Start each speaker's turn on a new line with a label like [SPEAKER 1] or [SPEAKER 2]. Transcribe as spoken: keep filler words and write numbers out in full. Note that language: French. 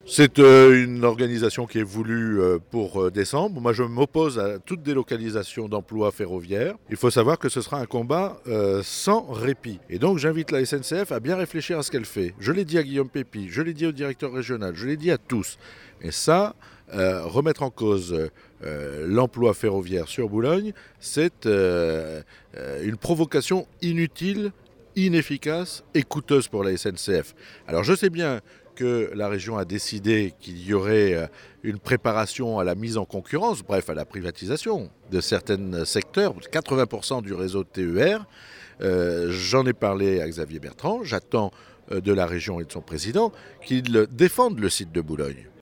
[SPEAKER 1] C'est euh, une organisation qui est voulue euh, pour euh, décembre. Moi, je m'oppose à toute délocalisation d'emplois ferroviaires. Il faut savoir que ce sera un combat euh, sans répit. Et donc, j'invite la S N C F à bien réfléchir à ce qu'elle fait. Je l'ai dit à Guillaume Pépi, je l'ai dit au directeur régional, je l'ai dit à tous. Et ça, euh, remettre en cause euh, l'emploi ferroviaire sur Boulogne, c'est euh, euh, une provocation inutile, inefficace et coûteuse pour la S N C F. Alors, je sais bien que la région a décidé qu'il y aurait une préparation à la mise en concurrence, bref, à la privatisation de certains secteurs, quatre-vingts pour cent du réseau de T E R. Euh, j'en ai parlé à Xavier Bertrand, j'attends de la région et de son président qu'ils défendent le site de Boulogne.